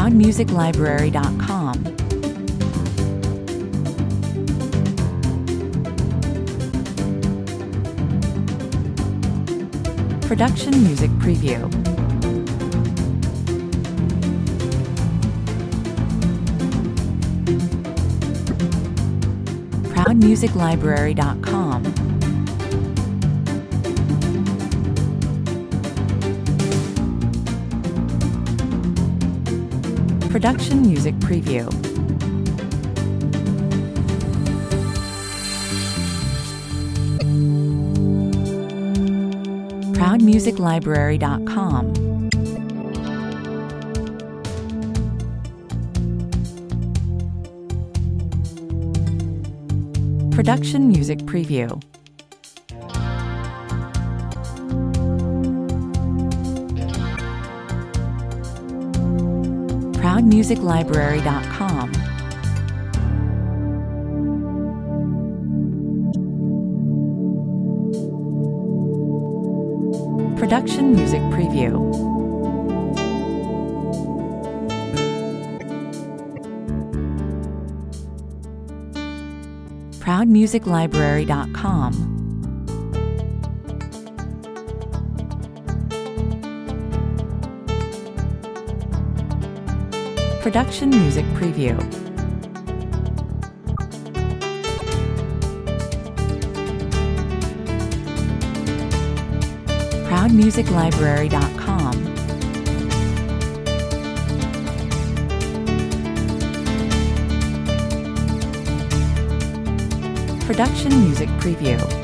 ProudMusicLibrary.com. Production Music Preview. ProudMusicLibrary.com. Production Music Preview. ProudMusicLibrary.com. Production Music Preview. ProudMusicLibrary.com. Production Music Preview. ProudMusicLibrary.com. Production Music Preview. ProudMusicLibrary.com. Production Music Preview.